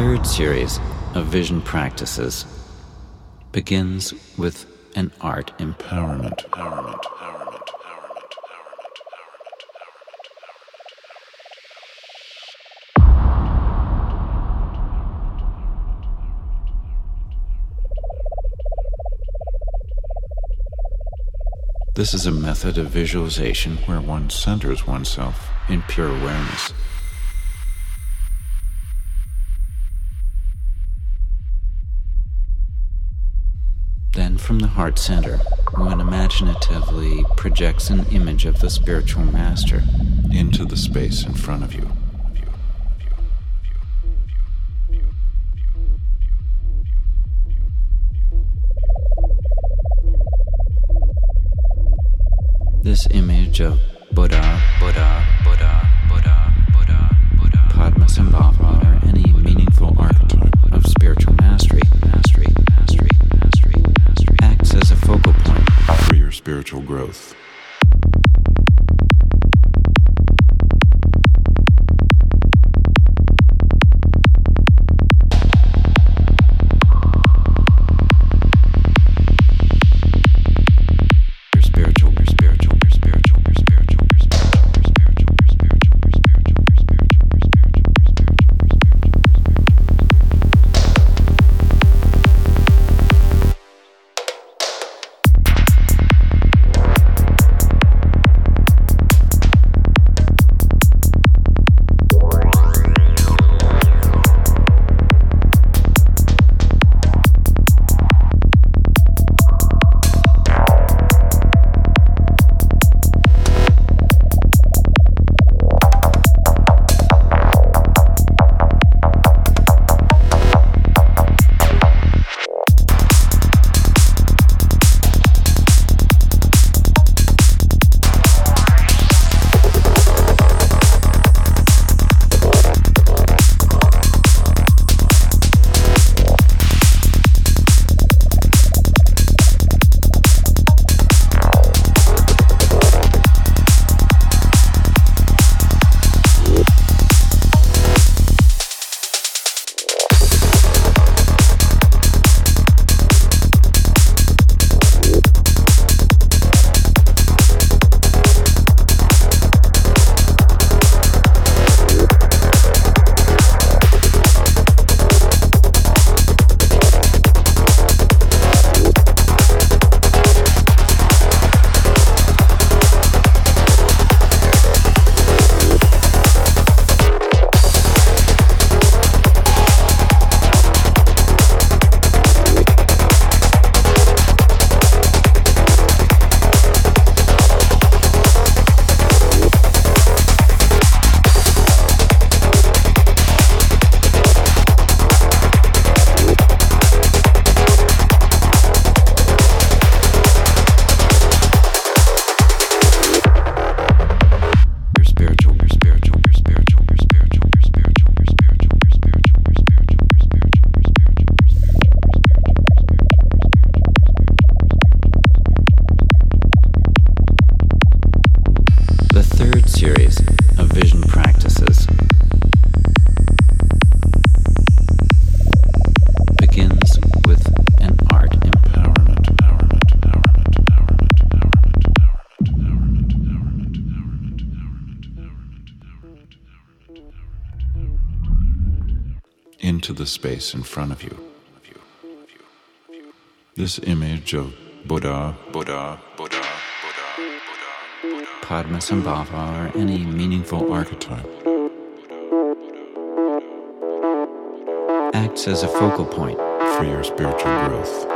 third series of vision practices begins with an art empowerment. This is a method of visualization where one centers oneself in pure awareness. Then from the heart center, one imaginatively projects an image of the spiritual master into the space in front of you. This image of Buddha, Padmasambhava, or any meaningful archetype of spiritual mastery, acts as a focal point for your spiritual growth. Into the space in front of you. This image of Buddha, Padmasambhava, or any meaningful archetype acts as a focal point for your spiritual growth.